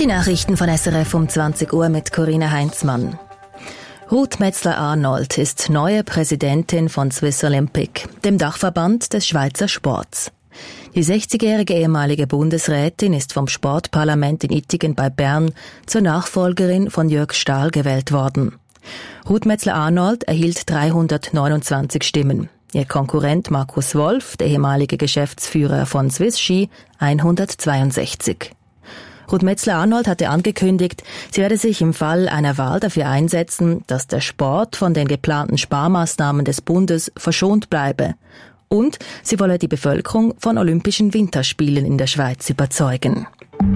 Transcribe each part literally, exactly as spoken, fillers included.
Die Nachrichten von S R F um zwanzig Uhr mit Corinna Heinzmann. Ruth Metzler-Arnold ist neue Präsidentin von Swiss Olympic, dem Dachverband des Schweizer Sports. Die sechzigjährige ehemalige Bundesrätin ist vom Sportparlament in Ittigen bei Bern zur Nachfolgerin von Jörg Stahl gewählt worden. Ruth Metzler-Arnold erhielt dreihundertneunundzwanzig Stimmen. Ihr Konkurrent Markus Wolf, der ehemalige Geschäftsführer von Swiss Ski, hundertzweiundsechzig. Ruth Metzler-Arnold hatte angekündigt, sie werde sich im Fall einer Wahl dafür einsetzen, dass der Sport von den geplanten Sparmaßnahmen des Bundes verschont bleibe. Und sie wolle die Bevölkerung von Olympischen Winterspielen in der Schweiz überzeugen.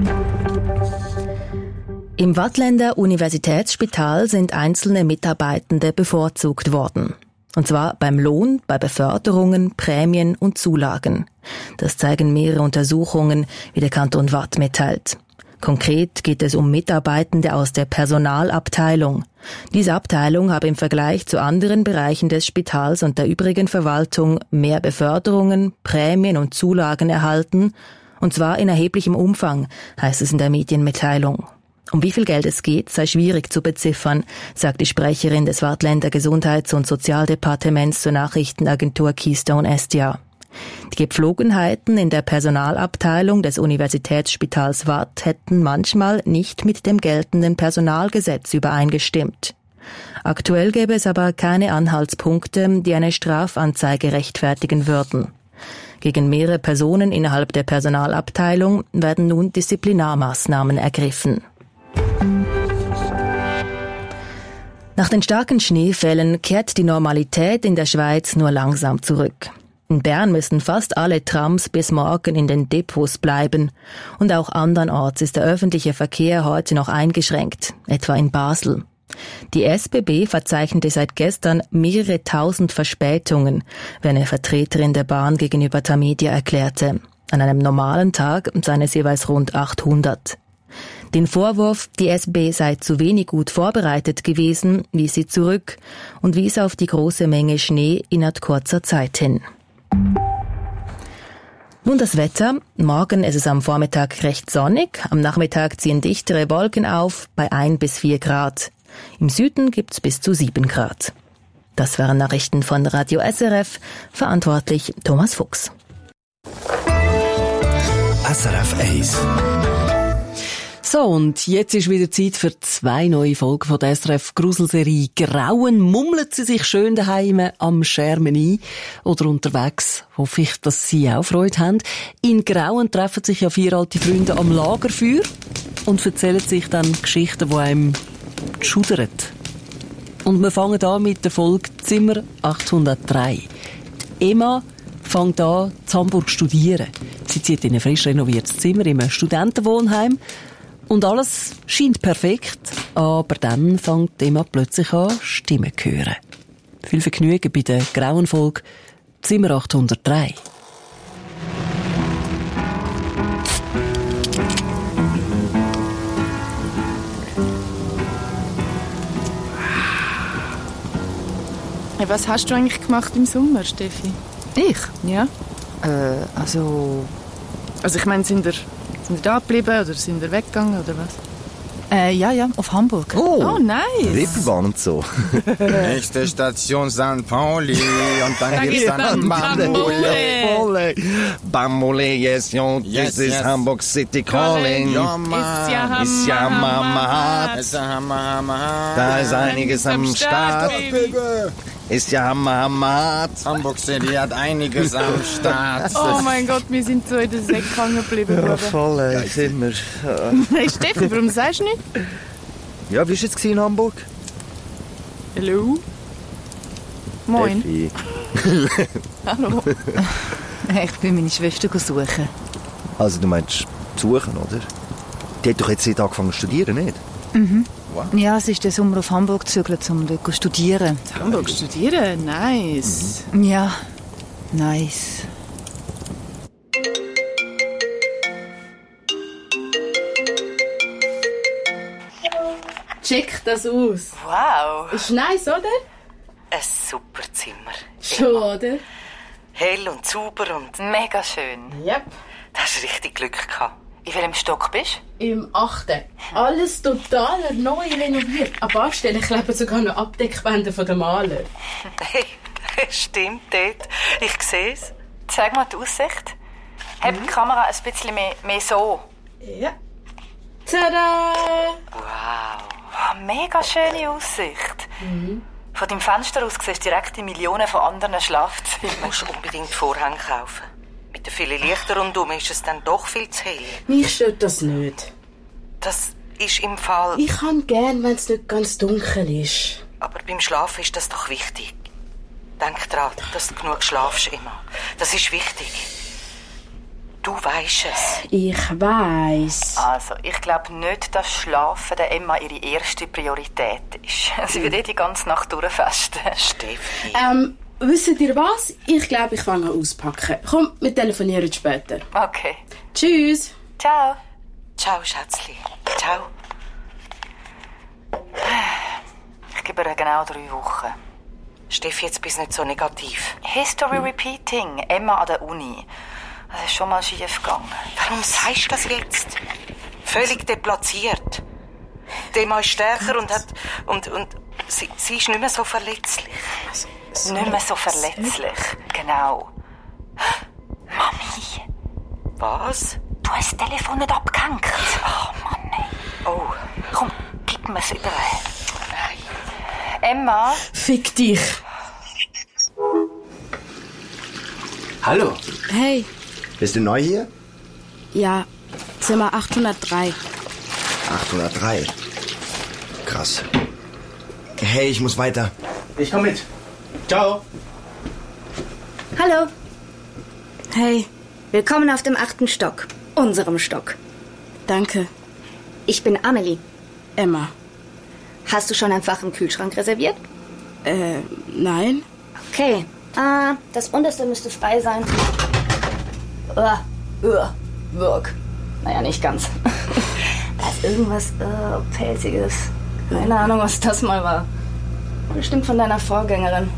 Im Waadtländer Universitätsspital sind einzelne Mitarbeitende bevorzugt worden. Und zwar beim Lohn, bei Beförderungen, Prämien und Zulagen. Das zeigen mehrere Untersuchungen, wie der Kanton Waadt mitteilt. Konkret geht es um Mitarbeitende aus der Personalabteilung. Diese Abteilung habe im Vergleich zu anderen Bereichen des Spitals und der übrigen Verwaltung mehr Beförderungen, Prämien und Zulagen erhalten, und zwar in erheblichem Umfang, heißt es in der Medienmitteilung. Um wie viel Geld es geht, sei schwierig zu beziffern, sagt die Sprecherin des Waadtländer Gesundheits- und Sozialdepartements zur Nachrichtenagentur Keystone S D A. Die Gepflogenheiten in der Personalabteilung des Universitätsspitals Waadt hätten manchmal nicht mit dem geltenden Personalgesetz übereingestimmt. Aktuell gäbe es aber keine Anhaltspunkte, die eine Strafanzeige rechtfertigen würden. Gegen mehrere Personen innerhalb der Personalabteilung werden nun Disziplinarmaßnahmen ergriffen. Nach den starken Schneefällen kehrt die Normalität in der Schweiz nur langsam zurück. In Bern müssen fast alle Trams bis morgen in den Depots bleiben. Und auch andernorts ist der öffentliche Verkehr heute noch eingeschränkt, etwa in Basel. Die S B B verzeichnete seit gestern mehrere tausend Verspätungen, wie eine Vertreterin der Bahn gegenüber Tamedia erklärte. An einem normalen Tag seien es jeweils rund achthundert. Den Vorwurf, die S B sei zu wenig gut vorbereitet gewesen, wies sie zurück und wies auf die große Menge Schnee innerhalb kurzer Zeit hin. Nun das Wetter. Morgen ist es am Vormittag recht sonnig, am Nachmittag ziehen dichtere Wolken auf bei ein bis vier Grad. Im Süden gibt's bis zu sieben Grad. Das waren Nachrichten von Radio S R F, verantwortlich Thomas Fuchs. S R F eins. So, und jetzt ist wieder Zeit für zwei neue Folgen von der S R F Gruselserie Grauen. Mummeln Sie sich schön daheim am Schermen ein oder unterwegs. Hoffe ich, dass Sie auch Freude haben. In Grauen treffen sich ja vier alte Freunde am Lagerfeuer und erzählen sich dann Geschichten, die einem schudern. Und wir fangen an mit der Folge Zimmer achthundertdrei. Emma fängt an, in Hamburg zu studieren. Sie zieht in ein frisch renoviertes Zimmer in einem Studentenwohnheim. Und alles scheint perfekt, aber dann fängt Emma plötzlich an, Stimmen zu hören. Viel Vergnügen bei der grauen Folge Zimmer achthundertdrei. Hey, was hast du eigentlich gemacht im Sommer, Steffi? Ich? Ja. Äh, also... Also ich meine, sind ihr, sind ihr da geblieben oder sind ihr weggegangen oder was? Äh, ja, ja, auf Hamburg. Oh, oh nice. Reeperbahn und so. Nächste Station Sankt Pauli und dann gibt's dann Bambole. Bambole, yes, yo, Yes, this is yes. Hamburg City calling. Ja, Mann. Ist ja Hammer, Ist ja Hammer, Mama hart. hart. Ist ja Hammer, Hammer hart. Da Da ist einiges am Start. Baby. Ist ja Hammer, Hammer hart. Hamburg City hat einiges am Start. Oh mein Gott, wir sind so in der Säcke hängen geblieben. Ja, Bruder. voll, ey, sind wir. Hey Steffi, warum sagst du nicht? Ja, wie war es jetzt in Hamburg? Hallo? Moin. Steffi. Hallo. Ich bin meine Schwester suchen. Also du meinst suchen, oder? Die hat doch jetzt seit angefangen zu studieren, nicht? Mhm. Wow. Ja, sie ist den Sommer auf Hamburg gezögert, um dort zu studieren. In Hamburg studieren? Nice. Ja, nice. Check das aus. Wow, Ist nice, oder? ein super Zimmer. Schon, oder? Hell und sauber und mega schön. Yep. Da hast du richtig Glück gehabt. In welchem Stock bist Im achten. Alles total neu renoviert. An Baustellen kleben sogar noch Abdeckbänder von den Maler. du? Hey, stimmt dort. Ich sehe es. Zeig mal die Aussicht. Hab die Kamera ein bisschen mehr, mehr so. Ja. Tada! Wow, mega schöne Aussicht. Mhm. Von deinem Fenster aus siehst du direkt die Millionen von anderen Schlafzimmern. Du musst unbedingt Vorhänge kaufen. Mit den vielen Lichtern rundum ist es dann doch viel zu hell. Mich stört das nicht. Das ist im Fall... Ich kann gern, wenn es nicht ganz dunkel ist. Aber beim Schlafen ist das doch wichtig. Denk dran, dass du genug schlafst immer. Das ist wichtig. Du weisst es. Ich weiss. Also, ich glaube nicht, dass Schlafen der Emma ihre erste Priorität ist. Sie wird eh die ganze Nacht durchfesten. Steffi. Ähm, wisst ihr was? Ich glaube, ich fange an auspacken. Komm, wir telefonieren später. Okay. Tschüss. Ciao. Ciao, Schätzli. Ciao. Ich gebe ihr genau drei Wochen. Steffi, jetzt bist du nicht so negativ. History repeating. Emma an der Uni. Das ist schon mal schief gegangen. Warum sagst du das jetzt? Völlig deplatziert. Die Emma ist stärker und hat... Und, und sie, sie ist nicht mehr so verletzlich. Also, nicht mehr so verletzlich. Genau. Mami. Was? Du hast das Telefon nicht abgehängt. Oh Mann, ey. Oh. Komm, gib mir's über. Nein. Emma. Fick dich. Hallo. Hey. Bist du neu hier? Ja, Zimmer achthundertdrei. achthundertdrei. Krass. Hey, ich muss weiter. Ich komm mit. Ciao. Hallo. Hey. Willkommen auf dem achten Stock. Unserem Stock. Danke. Ich bin Amelie. Emma. Hast du schon ein Fach im Kühlschrank reserviert? Äh, nein. Okay. Ah, das unterste müsste frei sein. Uah, uah, wirk. Naja, nicht ganz. Da ist irgendwas uh, Pelziges. Keine Ahnung, was das mal war. Bestimmt von deiner Vorgängerin.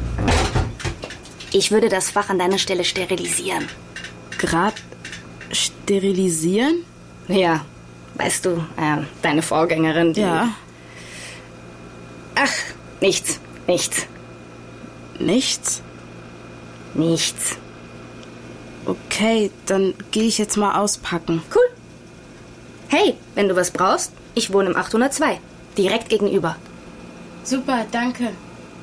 Ich würde das Fach an deiner Stelle sterilisieren. Grad sterilisieren? Ja, weißt du, äh, deine Vorgängerin, die... Ja. Ach, nichts, nichts. Nichts? Nichts. Okay, dann gehe ich jetzt mal auspacken. Cool. Hey, wenn du was brauchst, ich wohne im achthundertzwei. Direkt gegenüber. Super, danke.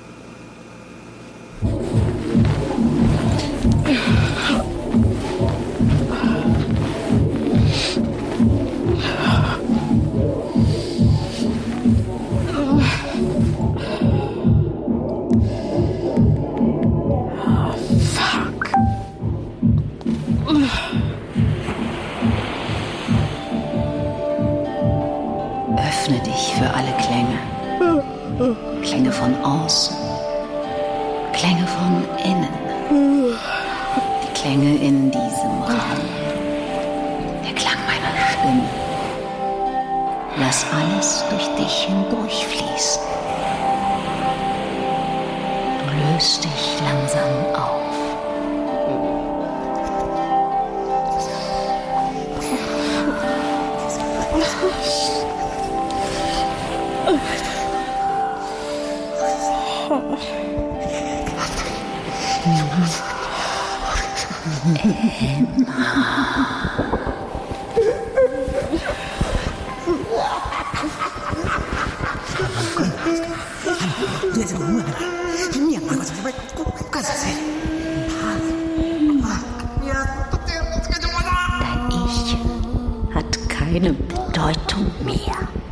Öffne dich für alle Klänge. Klänge von außen. Klänge von innen. Die Klänge in diesem Raum. Der Klang meiner Stimme. Lass alles durch dich hindurchfließen. Du löst dich langsam auf. Dein Ich hat keine Bedeutung mehr.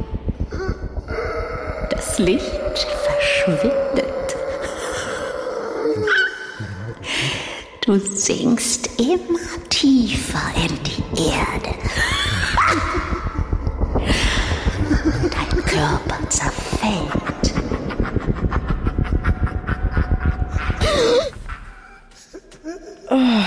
Das Licht verschwindet. Du sinkst immer tiefer in die Erde. Dein Körper zerfällt. Oh.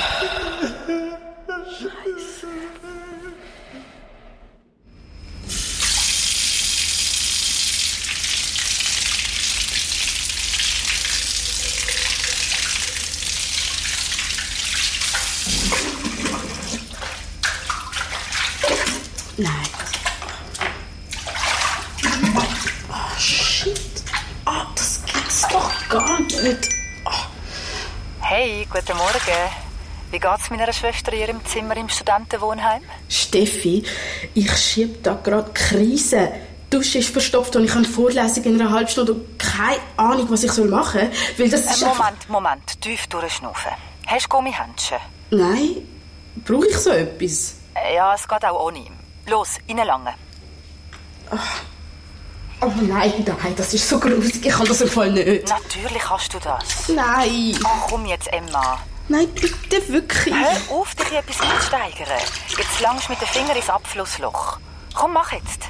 Oh, shit. Ah, das gibt's doch gar nicht. Oh. Hey, guten Morgen. Wie geht's meiner Schwester in ihrem Zimmer im Studentenwohnheim? Steffi, ich schieb da gerade Krise. Die Dusche ist verstopft und ich habe eine Vorlesung in einer halben Stunde und keine Ahnung, was ich machen soll. Weil das ist äh, Moment, Moment. Tief durchschnaufen. Hast du Gummihändchen? Nein. Brauche ich so etwas? Ja, es geht auch ohne. Los, reinlangen. Oh. oh nein, nein, das ist so gruselig. Ich kann das im Fall nicht. Natürlich kannst du das. Nein. Oh, komm jetzt, Emma. Nein, bitte, wirklich. Hör auf, dich in etwas einzusteigern. Jetzt langst du mit den Fingern ins Abflussloch. Komm, mach jetzt.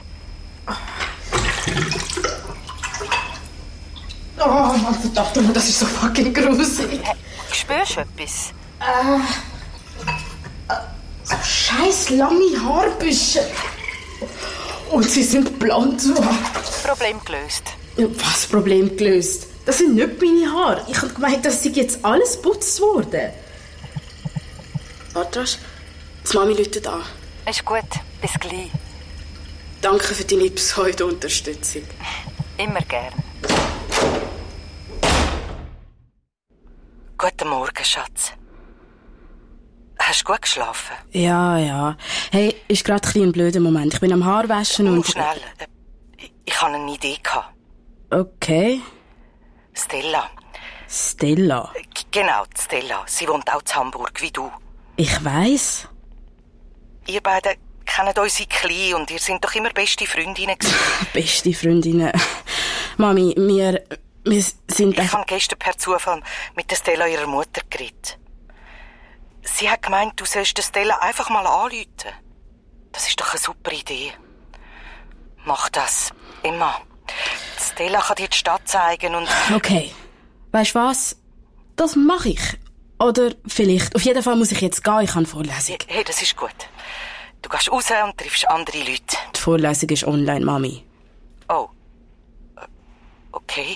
Oh, Mann, verdammt, das ist so fucking gruselig. Hey, spürst du etwas? Äh, so scheiß lange Haarbüsche. Und sie sind blond. Problem gelöst. Was Problem gelöst? Das sind nicht meine Haare. Ich habe gemeint, dass sie jetzt alles geputzt worden. Warte, das Mami läutet an. Ist gut, bis gleich. Danke für deine Pseudo-Unterstützung. Immer gern. Guten Morgen, Schatz. Hast du gut geschlafen? Ja, ja. Hey, ist gerade ein, ein blöder Moment. Ich bin am Haarwaschen und... Oh, schnell. Ich, ich hatte eine Idee. Okay. Stella. Stella? G- genau, Stella. Sie wohnt auch in Hamburg, wie du. Ich weiss. Ihr beide kennt uns seit klein und ihr seid doch immer beste Freundinnen gewesen. Beste Freundinnen. Mami, wir... wir sind... Ich habe gestern per Zufall mit der Stella ihrer Mutter geredet. Sie hat gemeint, du sollst der Stella einfach mal anrufen. Das ist doch eine super Idee. Mach das. Emma. Stella kann dir die Stadt zeigen und... Okay. Weißt du was? Das mache ich. Oder vielleicht. Auf jeden Fall muss ich jetzt gehen. Ich habe eine Vorlesung. Hey, das ist gut. Du gehst raus und triffst andere Leute. Die Vorlesung ist online, Mami. Oh. Okay.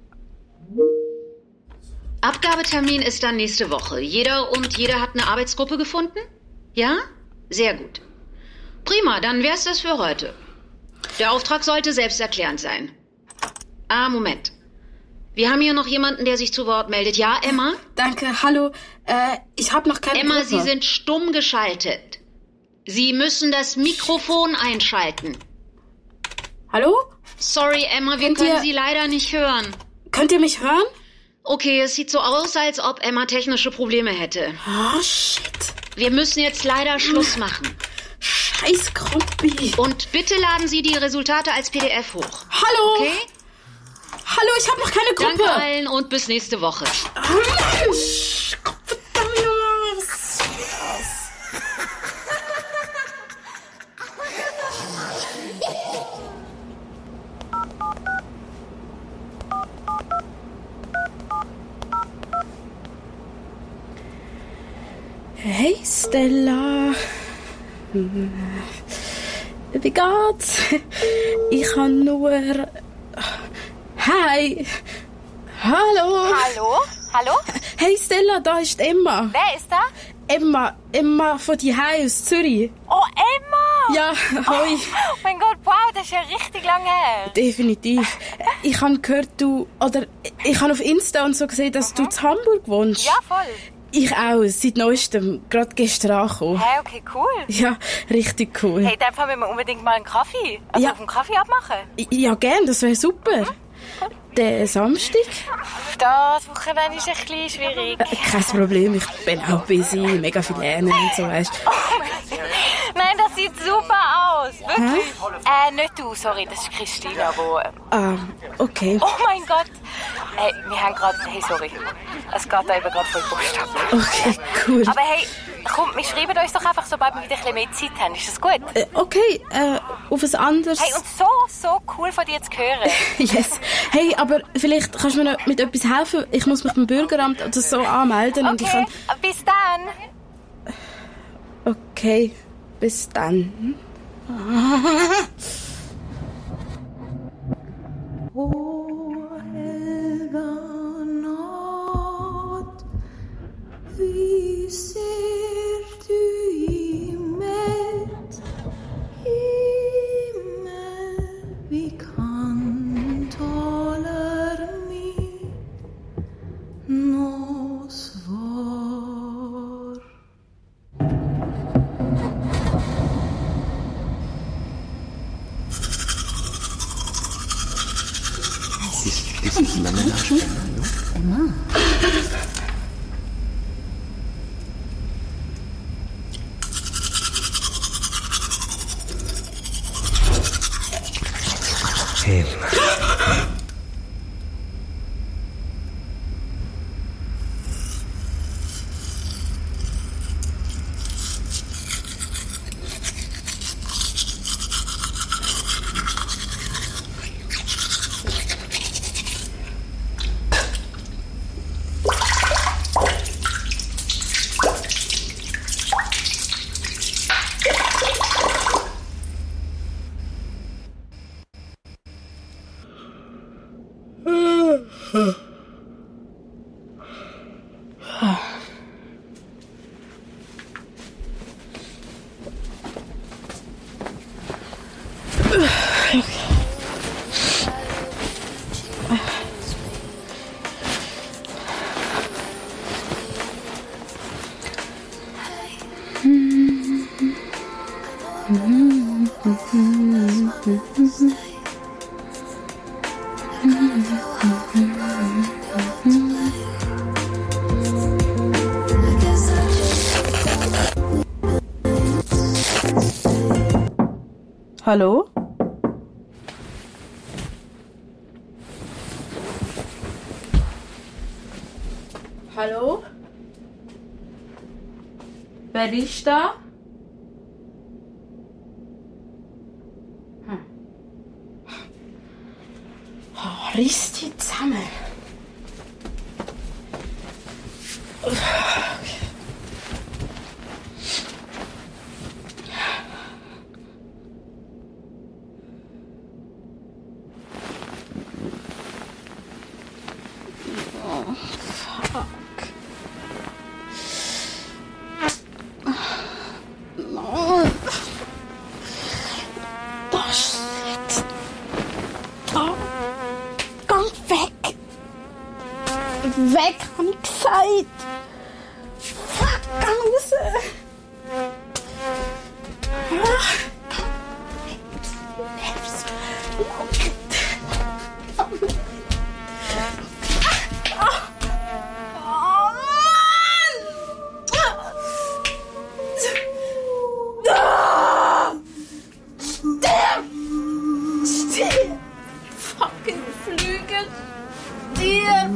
Abgabetermin ist dann nächste Woche. Jeder und jede hat eine Arbeitsgruppe gefunden? Ja? Sehr gut. Prima, dann wär's das für heute. Der Auftrag sollte selbsterklärend sein. Ah, Moment. Wir haben hier noch jemanden, der sich zu Wort meldet. Ja, Emma? Danke, hallo. Äh, ich habe noch keine Emma, Gruppe. Sie sind stumm geschaltet. Sie müssen das Mikrofon einschalten. Hallo? Sorry, Emma, wir Könnt können ihr... Sie leider nicht hören. Könnt ihr mich hören? Okay, es sieht so aus, als ob Emma technische Probleme hätte. Oh, shit. Wir müssen jetzt leider Schluss machen. Scheiß Krumpi. Und bitte laden Sie die Resultate als P D F hoch. Hallo? Okay? Hallo, ich habe noch keine Gruppe. Danke allen und bis nächste Woche. Hey Stella. Wie geht's? Ich habe nur... Hi. Hallo. Hallo? Hallo? Hey Stella, da ist Emma. Wer ist da? Emma. Emma von die Hai aus Zürich. Oh, Emma! Ja, hoi. Oh mein Gott, wow, das ist ja richtig lange her. Definitiv. Ich habe gehört, du... Oder ich habe auf Insta und so gesehen, dass mhm. du in Hamburg wohnst. Ja, voll. Ich auch, seit neuestem. Gerade gestern angekommen. Hey, okay, cool. Ja, richtig cool. Hey, dann müssen wir unbedingt mal einen Kaffee. Also ja. auf einen Kaffee abmachen. Ja, gern, das wäre super. Mhm. Der Samstag? Das Wochenende ist ein bisschen schwierig. Äh, kein Problem, ich bin auch busy, mega viel lernen und so, weißt du. Oh nein, das sieht super aus. Wirklich. Hä? Äh, nicht du, sorry, das ist Christina, wo... Ah, okay. Oh mein Gott. Hey, wir haben gerade... Hey, sorry. Es geht da eben gerade voll Post ab. Okay, cool. Aber hey, komm, wir schreiben uns doch einfach, sobald wir wieder ein bisschen mehr Zeit haben. Ist das gut? Äh, okay, äh, auf ein anderes... Hey, und so, so cool von dir zu hören. Yes. Hey, aber vielleicht kannst du mir noch mit etwas helfen. Ich muss mich beim Bürgeramt oder so anmelden. Okay, und ich kann... bis dann. Okay, bis dann. Oh, Helga Natt, wie ser du Himmel, Himmel, wie kann La ménage. Emma. Emma. Hallo? Hallo? Wer ist da? Hm. Oh, riss die zusammen. Weg, hab ich gesagt. Fuck, geh raus. Fucking Flügel. Dir.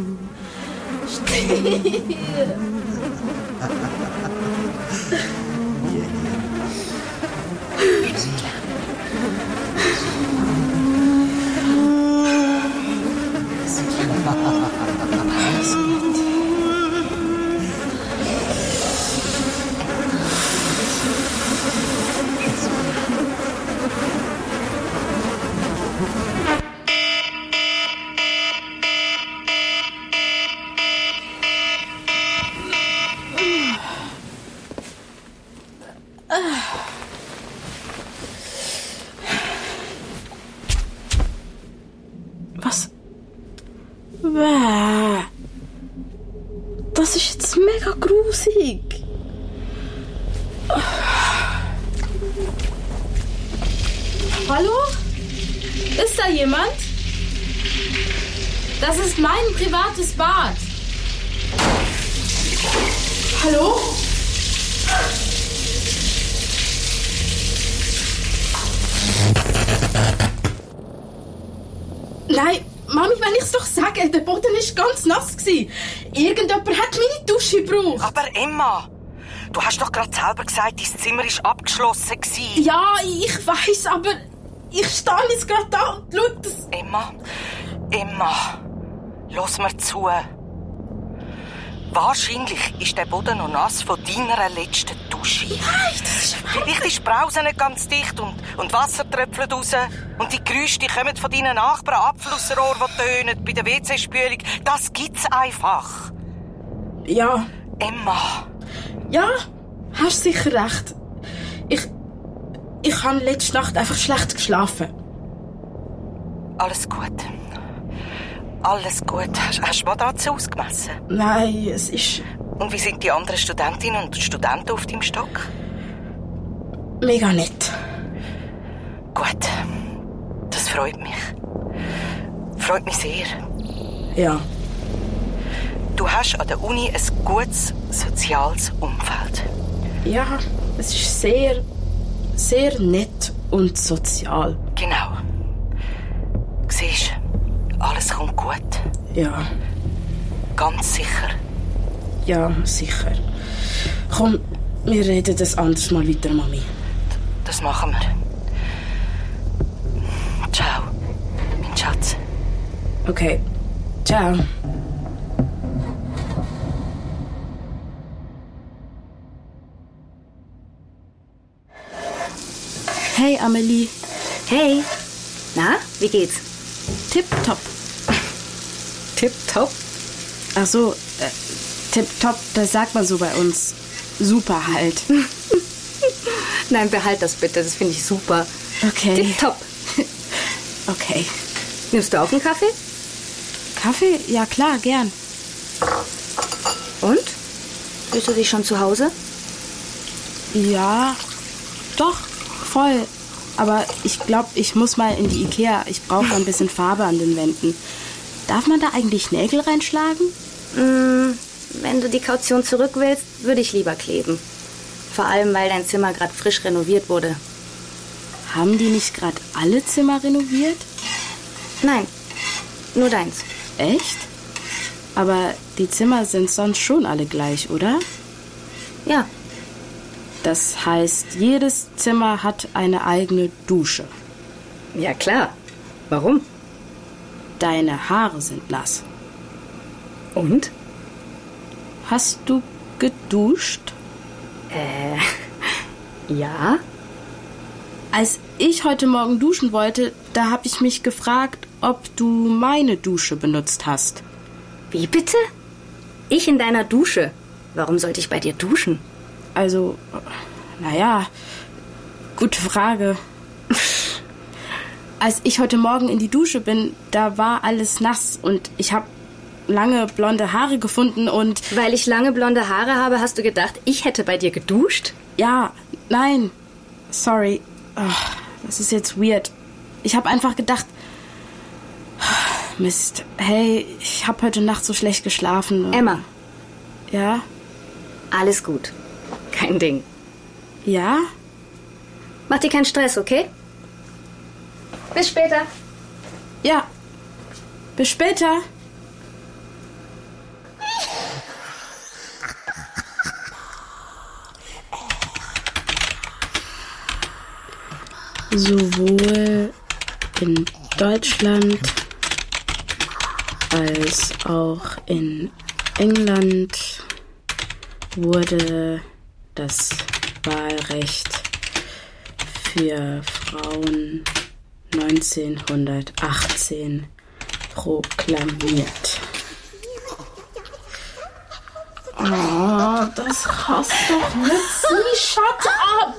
Was? Bäh. Das ist jetzt mega grusig. Hallo? Ist da jemand? Das ist mein privates Bad. Hallo? Nein, Mami, wenn ich es doch sage, der Boden war ganz nass. Irgendjemand hat meine Dusche gebraucht. Aber Emma, du hast doch gerade selber gesagt, dein Zimmer war abgeschlossen. Ja, ich weiss, aber ich stehe jetzt gerade da und schau das... Emma, Emma, lass mir zu. Wahrscheinlich ist der Boden noch nass von deiner letzten Dusche. Nein, das ist wahr. Vielleicht ist die Brause nicht ganz dicht und, und Wasser tröpfelt raus. Und die Geräusche die kommen von deinen Nachbarn, Abflussrohr, die tönen, bei der W C-Spülung. Das gibt's einfach. Ja. Emma. Ja, hast sicher recht. Ich... Ich habe letzte Nacht einfach schlecht geschlafen. Alles gut. Alles gut. Hast, hast du Matratze ausgemessen? Nein, es ist... Und wie sind die anderen Studentinnen und Studenten auf deinem Stock? Mega nett. Gut. Das freut mich. Freut mich sehr. Ja. Du hast an der Uni ein gutes soziales Umfeld. Ja, es ist sehr, sehr nett und sozial. Genau. Siehst du, alles kommt gut. Ja. Ganz sicher. Ja, sicher. Komm, wir reden das anders mal weiter, Mami. Das machen wir. Ciao, mein Schatz. Okay, ciao. Hey, Amelie. Hey. Na, wie geht's? Tipptopp. Tipptopp? Ach so, äh, tipptopp, das sagt man so bei uns. Super halt. Nein, behalt das bitte, das finde ich super. Okay. Tipptopp. Okay. Nimmst du auch einen Kaffee? Kaffee? Ja, klar, gern. Und? Fühlst du dich schon zu Hause? Ja, doch, voll. Aber ich glaube, ich muss mal in die Ikea. Ich brauche ein bisschen Farbe an den Wänden. Darf man da eigentlich Nägel reinschlagen? Mm, wenn du die Kaution zurück willst, würde ich lieber kleben. Vor allem, weil dein Zimmer gerade frisch renoviert wurde. Haben die nicht gerade alle Zimmer renoviert? Nein, nur deins. Echt? Aber die Zimmer sind sonst schon alle gleich, oder? Ja. Das heißt, jedes Zimmer hat eine eigene Dusche. Ja, klar. Warum? Deine Haare sind nass. Und? Hast du geduscht? Äh, ja. Als ich heute Morgen duschen wollte, da habe ich mich gefragt, ob du meine Dusche benutzt hast. Wie bitte? Ich in deiner Dusche? Warum sollte ich bei dir duschen? Also, naja, gute Frage. Als ich heute Morgen in die Dusche bin, da war alles nass und ich habe lange blonde Haare gefunden und... Weil ich lange blonde Haare habe, hast du gedacht, ich hätte bei dir geduscht? Ja, nein, sorry. Oh, das ist jetzt weird. Ich habe einfach gedacht... Mist, hey, ich habe heute Nacht so schlecht geschlafen. Emma. Ja? Alles gut. Kein Ding. Ja? Mach dir keinen Stress, okay? Bis später. Ja. Bis später. Sowohl in Deutschland als auch in England wurde das Wahlrecht für Frauen neunzehnhundertachtzehn proklamiert. Oh, das hast doch nicht sie. Shut up!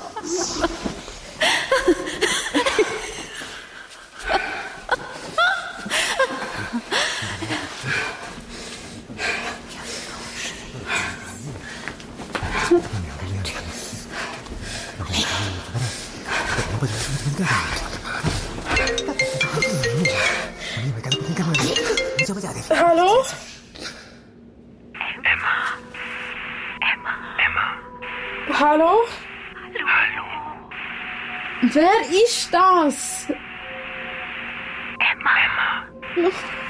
Hallo? Emma. Emma. Emma. Hallo? Hallo. Wer ist das? Emma. Emma.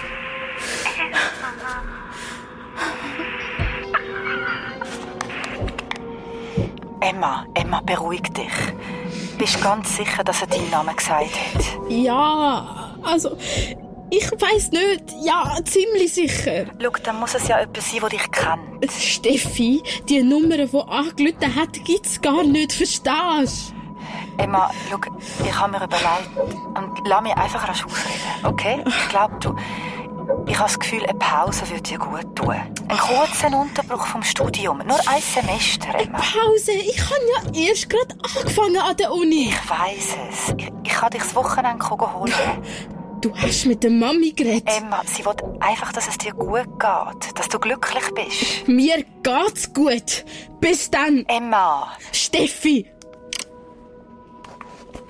Emma, Emma, beruhig dich. Bist du ganz sicher, dass er deinen Namen gesagt hat? Ja, also, ich weiss nicht. Ja, ziemlich sicher. Schau, dann muss es ja jemand sein, der dich kennt. Steffi, die Nummer, die angerufen hat, gibt's gar nicht, verstehst du? Emma, schau, ich habe mir überlegt und lass mich einfach rasch ausreden, okay? Ich glaube, du... Ich habe das Gefühl, eine Pause würde dir gut tun. Einen kurzen Unterbruch vom Studium. Nur ein Semester, Emma. Pause? Ich habe ja erst gerade angefangen an der Uni. Ich weiss es. Ich, ich kann dich das Wochenende holen. Du hast mit der Mami geredet. Emma, sie will einfach, dass es dir gut geht. Dass du glücklich bist. Mir geht's gut. Bis dann. Emma. Steffi.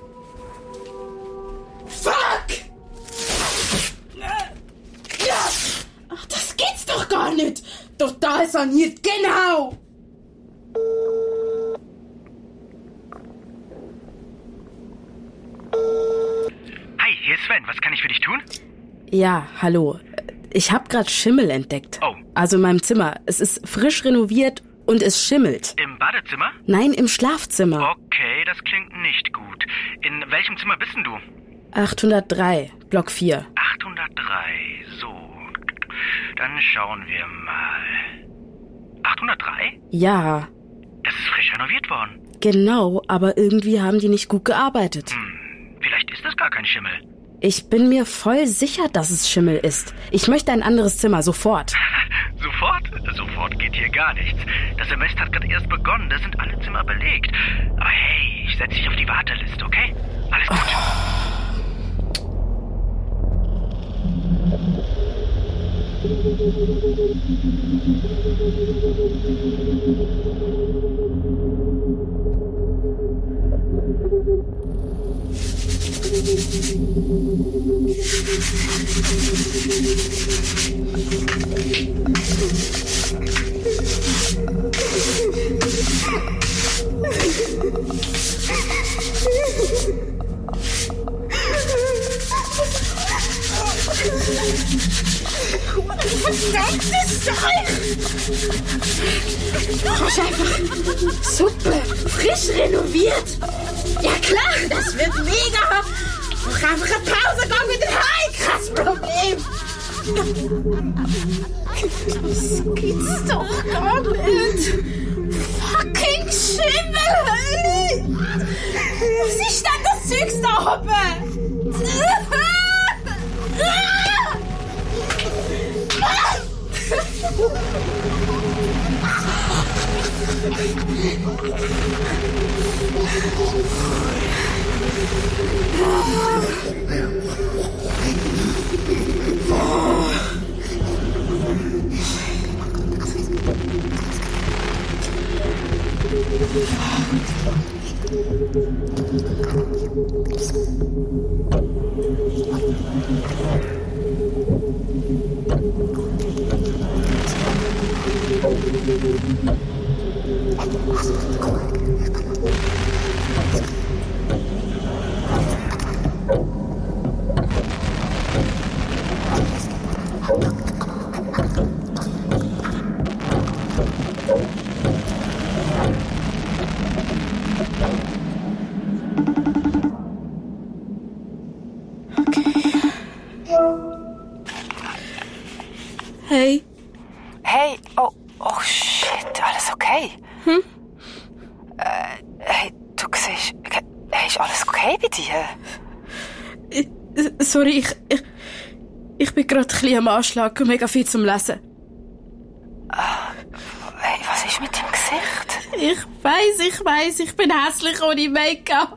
Fuck! Ja! Mal saniert, genau! Hi, hier ist Sven. Was kann ich für dich tun? Ja, hallo. Ich habe gerade Schimmel entdeckt. Oh. Also in meinem Zimmer. Es ist frisch renoviert und es schimmelt. Im Badezimmer? Nein, im Schlafzimmer. Okay, das klingt nicht gut. In welchem Zimmer bist denn du? achthundertdrei, Block vier. achthundertdrei, so. Dann schauen wir mal. achthundertdrei? Ja. Das ist frisch renoviert worden. Genau, aber irgendwie haben die nicht gut gearbeitet. Hm, vielleicht ist das gar kein Schimmel. Ich bin mir voll sicher, dass es Schimmel ist. Ich möchte ein anderes Zimmer, sofort. Sofort? Sofort geht hier gar nichts. Das Semester hat gerade erst begonnen, da sind alle Zimmer belegt. Aber hey, ich setze dich auf die Warteliste, okay? Alles gut. Verdammtes Zeug! Frosch einfach Suppe, frisch renoviert. Ja klar, das wird mega. Doch einfach eine Pause, gehen wir daheim. Krass Problem. Das gibt's doch gar nicht. Fucking Schimmel! Was ist denn das Zeugs da oben? Hey. Hey, oh, oh shit, alles okay? Hm? Äh, hey, du siehst, hey, ist alles okay bei dir? Ich, sorry, ich, ich, ich bin gerade ein bisschen am Anschlag und mega viel zum Lesen. Hey, was ist mit dem Gesicht? Ich weiss, ich weiss, ich bin hässlich ohne Make-up.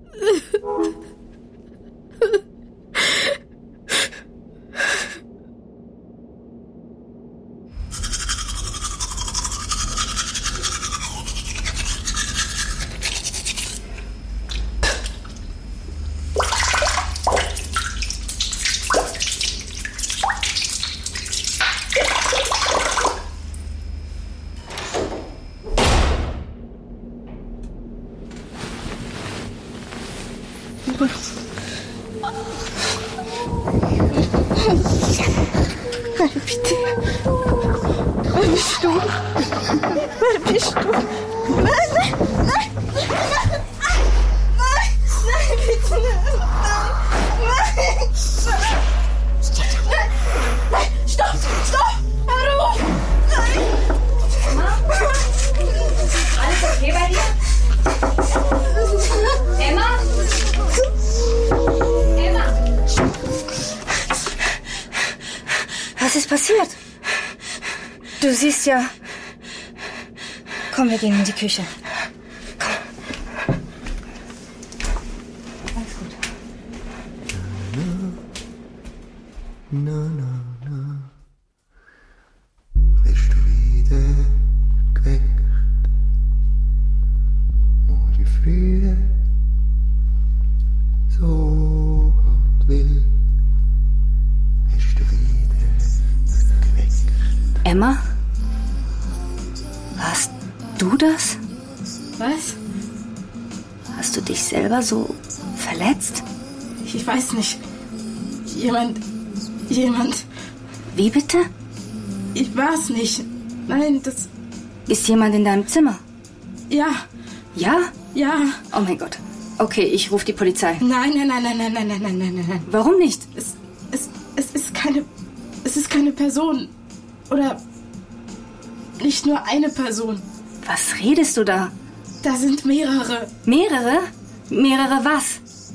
Bitte. Wer bist du? Wer bist du? Nein, nein, nein, nein, nein, nein, bitte nicht. Nein, nein, nein, stopp, stopp, hör auf. Nein. Alles okay bei dir? Emma? Emma? Was ist passiert? Du siehst ja... Komm, wir gehen in die Küche. Komm. Alles gut. Na, na, na. Bist du wieder geweckt? Morgen früh, so Gott will, bist du wieder geweckt. Emma? das? Was? Hast du dich selber so verletzt? Ich weiß nicht. Jemand... Jemand... Wie bitte? Ich war's nicht. Nein, das... Ist jemand in deinem Zimmer? Ja. Ja? Ja. Oh mein Gott. Okay, ich rufe die Polizei. Nein, nein, nein, nein, nein, nein, nein, nein, nein, nein. Warum nicht? Es, es, es ist keine... Es ist keine Person. Oder... Nicht nur eine Person. Was redest du da? Da sind mehrere. Mehrere? Mehrere was?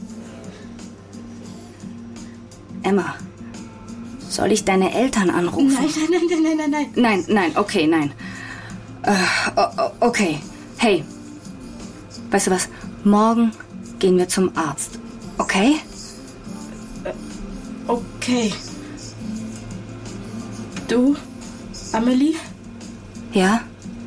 Emma, soll ich deine Eltern anrufen? Nein, nein, nein, nein, nein, nein. Nein, nein, okay, nein. Uh, okay, hey. Weißt du was? Morgen gehen wir zum Arzt, okay? Okay. Du, Amelie? Ja?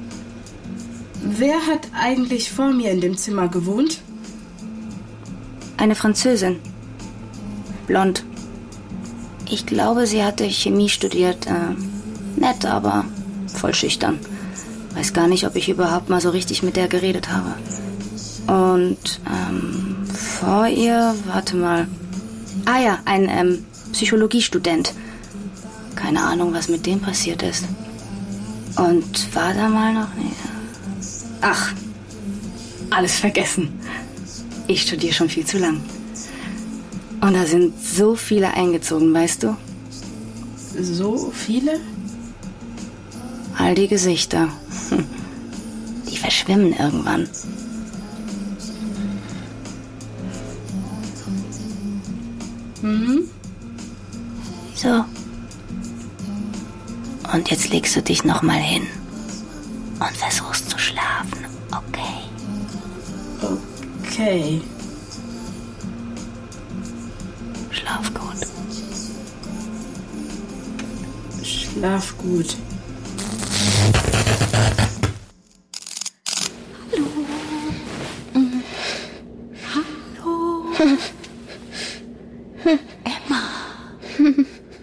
Wer hat eigentlich vor mir in dem Zimmer gewohnt? Eine Französin. Blond. Ich glaube, sie hatte Chemie studiert. Äh, nett, aber voll schüchtern. Weiß gar nicht, ob ich überhaupt mal so richtig mit der geredet habe. Und ähm, vor ihr, warte mal. Ah ja, ein ähm, Psychologiestudent. Keine Ahnung, was mit dem passiert ist. Und war da mal noch... Nee. Ach, alles vergessen. Ich studiere schon viel zu lang. Und da sind so viele eingezogen, weißt du? So viele? All die Gesichter. Die verschwimmen irgendwann. Mhm. So. Und jetzt legst du dich noch mal hin. Und versuchst zu schlafen, okay? Okay. Schlaf gut. Schlaf gut. Hallo. Hallo. Emma. Emma.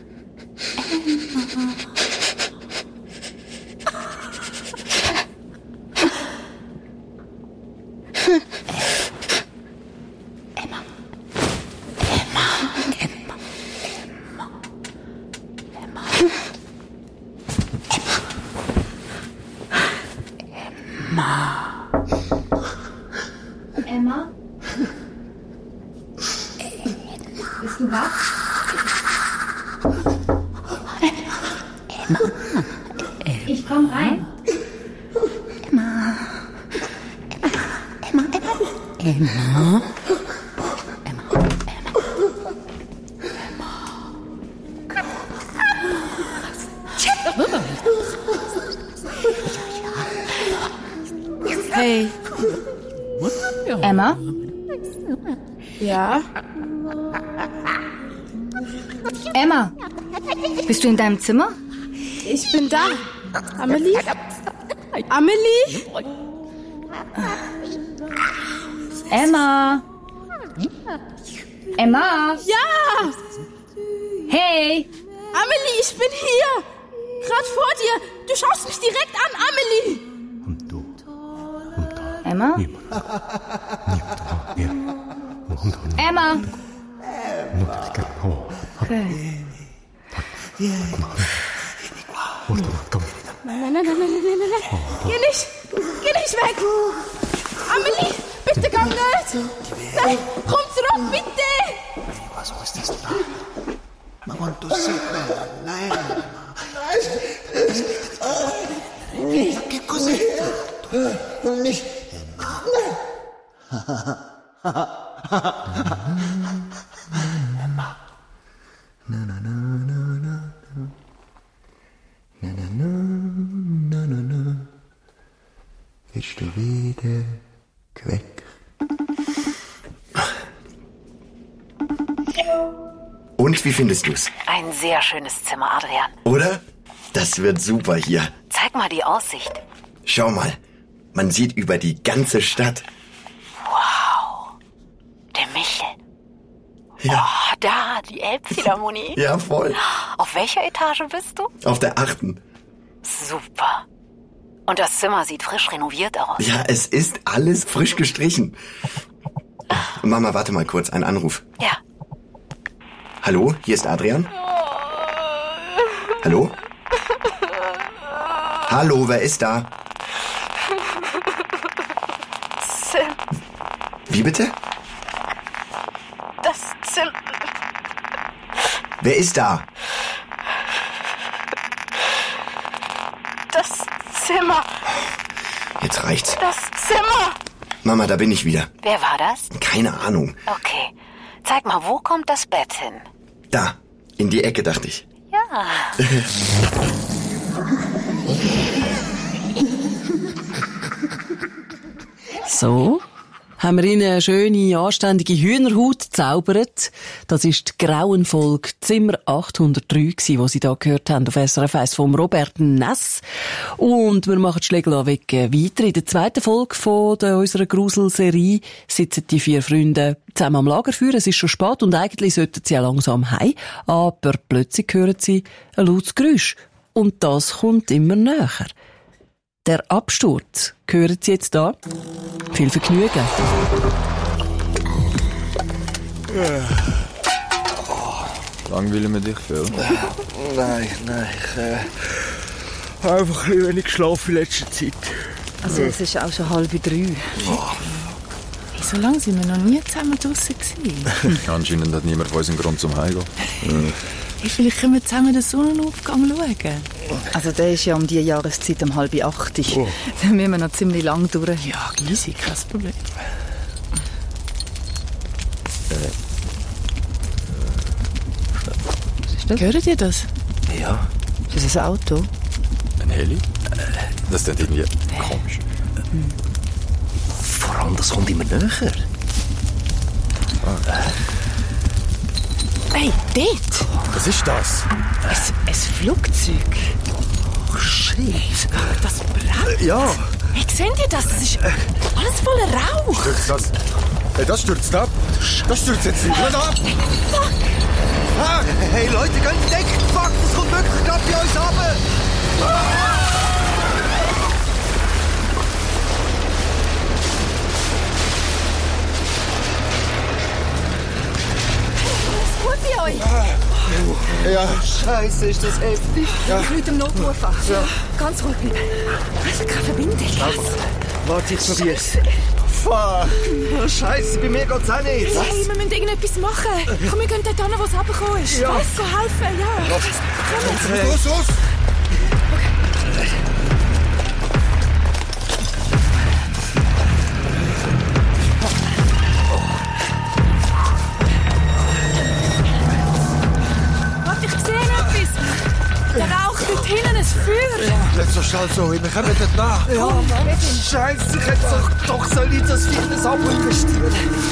Emma? Bist du wach? Emma. Ich komm rein. Emma. Emma. Emma. Emma. Hey. Emma? Ja? Emma, bist du in deinem Zimmer? Ich bin da. Amelie? Amelie? Emma? Emma? Ja! Hey! Amelie, ich bin hier! Gerade vor dir! Du schaust mich direkt an, Amelie! Emma? Emma! Okay. Nein, nein, nein, nein, nein, nein, nein, nein. Geh nicht! Geh nicht weg! Amelie, bitte komm nicht! Nein, komm zurück, bitte! Cosa questa strada? Ma quanto sei bella, eh? Che cos'è? Emma. Na na na na na na na na na na na. Bist du wieder weg? Und wie findest du's? Ein sehr schönes Zimmer, Adrian. Oder? Das wird super hier. Zeig mal die Aussicht. Schau mal, man sieht über die ganze Stadt. Wow. Der Michel. Ja. Oh, da, die Elbphilharmonie. Ja, voll. Auf welcher Etage bist du? Auf der achten. Super. Und das Zimmer sieht frisch renoviert aus. Ja, es ist alles frisch gestrichen. Mama, warte mal kurz, ein Anruf. Ja. Hallo, hier ist Adrian. Hallo? Hallo, wer ist da? Sim. Wie bitte? Das Zimmer. Wer ist da? Das Zimmer. Jetzt reicht's. Das Zimmer. Mama, da bin ich wieder. Wer war das? Keine Ahnung. Okay. Zeig mal, wo kommt das Bett hin? Da, in die Ecke, dachte ich. Ja. So, haben wir Ihnen eine schöne, anständige Hühnerhaut gezaubert. Das ist die Grauenfolge Zimmer achthundertdrei, die Sie da gehört haben auf S R F eins vom Robert Ness. Und wir machen die Schlägelweg weiter. In der zweiten Folge von der, unserer Gruselserie sitzen die vier Freunde zusammen am Lagerfeuer. Es ist schon spät und eigentlich sollten sie ja langsam heim. Aber plötzlich hören sie ein lautes Geräusch. Und das kommt immer näher. Der Absturz. Hören Sie jetzt da? Viel Vergnügen. Oh, langweilen wir dich viel? Nein, nein, ich äh, habe einfach ein bisschen wenig geschlafen in letzter Zeit. Also es ist auch schon halb drei. Hey, so lange sind wir noch nie zusammen draussen gewesen. Anscheinend hat niemand von uns einen Grund zum Heimgehen. Hey, vielleicht können wir zusammen den Sonnenaufgang schauen. Also der ist ja um diese Jahreszeit um halb acht. Oh. Da müssen wir noch ziemlich lang durch. Ja, easy, kein Problem. Äh. Was ist das? Hört ihr das? Ja. Ist das ein Auto? Ein Heli? Das ist irgendwie komisch. Hm. Vor allem, das kommt immer näher. Ah. Hey, dort! Was ist das? Ein, ein Flugzeug. Oh, shit. Das brennt. Ja. Hey, seht ihr das? Das ist alles voller Rauch. Stürzt das? Hey, das stürzt ab. Das stürzt jetzt nicht. Lass ab! Fuck! Ah, hey, Leute, geht weg! Fuck, das kommt wirklich gerade bei uns runter! Ah! Bei euch. Ja. Scheiße, ist das heftig. Ja. Ich rufe im Notruf an. Ja. Ganz ruhig bleiben. Also keine Verbindung. Warte, ich probier's. Fuck. Oh, Scheiße, bei mir geht's auch nicht. Hey, wir müssen irgendetwas machen. Komm, wir gehen dort hin, wo es runtergekommen ist. Ja. Was? So helfen, ja. Komm jetzt. Los, los. Der Rauch dort hinten, ein Feuer. Ja. Nicht so schnell so, wir kommen nicht nach. Ja, Mann. Scheiße, ich hätte doch, doch soll ich das Fitness-Abo investieren.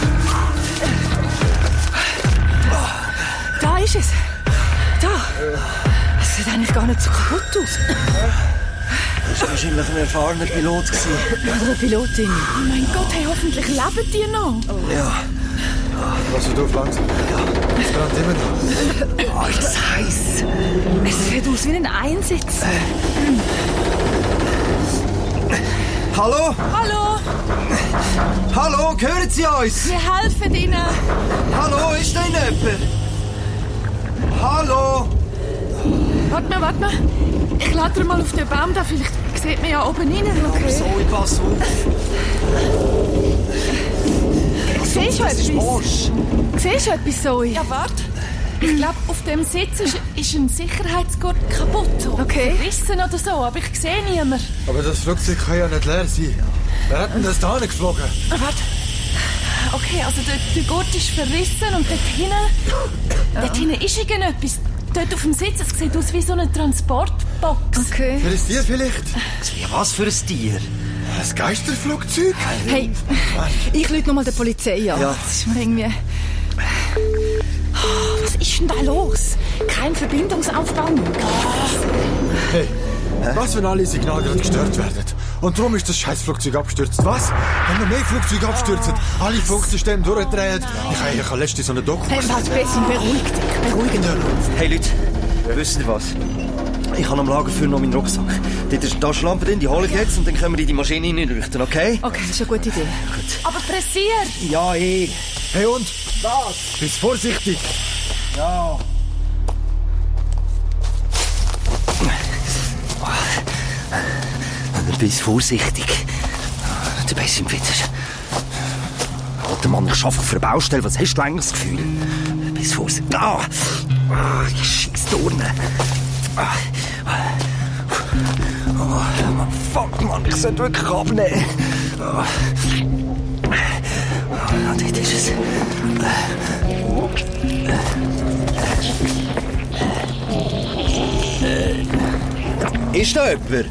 Da ist es. Da. Es sieht eigentlich gar nicht so kaputt aus. Das war wahrscheinlich ein erfahrener Pilot. Oder eine Pilotin. Oh mein Gott, hey, hoffentlich leben die noch. Ja. Lass dich auf langsam. Es brennt immer noch. Oh, ist das heiß. Es sieht aus wie ein Einsitz. Hallo? Hallo? Hallo, hören Sie uns? Wir helfen Ihnen. Hallo, ist da jemand? Hallo? Warte mal, warte mal. Ich lade mal auf den Baum da. Vielleicht sieht man ja oben rein. Okay. So, ich pass auf. Siehst du etwas? Siehst du etwas, Zoe? Ja, warte. Ich glaube, auf dem Sitz ist, ist ein Sicherheitsgurt kaputt. Okay. Verrissen oder so, aber ich sehe niemanden. Aber das Flugzeug kann ja nicht leer sein. Wer hat denn das da nicht geflogen? Ah, warte. Okay, also der, der Gurt ist verrissen und dort hinten, dort hinten ist irgendetwas. Dort auf dem Sitz, es sieht aus wie so eine Transportbox. Okay. Für ein Tier vielleicht? Ja, was für ein Tier? Ein Geisterflugzeug? Hey, ich rufe noch mal der Polizei an. Ja. Das ist mir irgendwie... Oh, was ist denn da los? Kein Verbindungsaufbau. Hey, was, wenn alle Signale gerade gestört werden? Und darum ist das scheiß Flugzeug abgestürzt. Was? Wenn noch mehr Flugzeuge abstürzen, alle Funksysteme durchdrehen. Ich habe, ich habe letztens so eine Doku. Hey, was besser, beruhig dich, beruhig dich. Hey Leute, wisst ihr was? Ich habe am Lagerfeuer noch meinen Rucksack. Dort ist eine Taschenlampe drin, die hole ich jetzt und dann können wir in die Maschine hineinleuchten, okay? Okay, das ist eine gute Idee. Gut. Aber pressiert! Ja, eh. Hey und? Was? Bist vorsichtig. Ja. Bist vorsichtig. Du bist im Witter. Alter Mann, ich arbeite für eine Baustelle. Was hast du eigentlich das Gefühl? Bist vorsichtig. Ah! Ah, die scheiß Turnen. Ah. Oh, Mann, fuck, Mann, ich sollte wirklich abnehmen. Ah. Ah, dort ist es. Äh. Ist da jemand?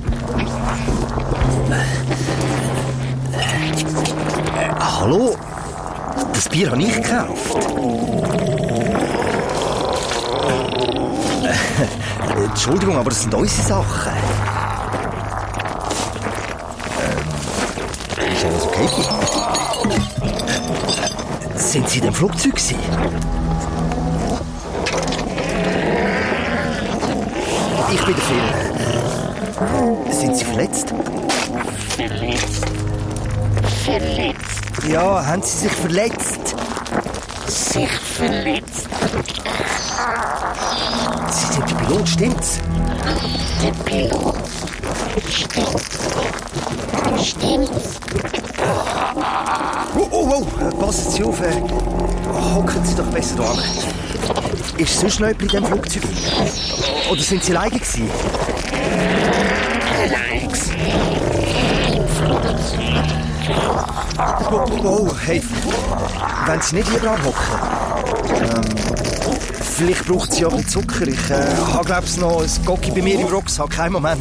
Äh, hallo? Das Bier habe ich gekauft. Äh, Entschuldigung, aber das sind unsere Sachen. Ähm, ist alles okay? Sind Sie in dem Flugzeug gewesen? Ich bin der Phil. Sind Sie verletzt? Verletzt. Verletzt. Ja, haben Sie sich verletzt? Sich verletzt. Sie sind der Pilot, stimmt's? Der Pilot. Stimmt's. Stimmt's. Oh, oh, oh, passen Sie auf. Äh, hocken Sie doch besser da an. Ist sonst noch jemand in diesem Flugzeug? Oder sind Sie alleine gewesen? Allein gewesen. Im Flugzeug. Oh, oh, oh, hey, wenn Sie nicht lieber anhocken? Ähm, vielleicht braucht sie ja ein bisschen Zucker. Ich äh, habe, glaube ich, noch ein Gocki bei mir im Rucksack. Kein Moment.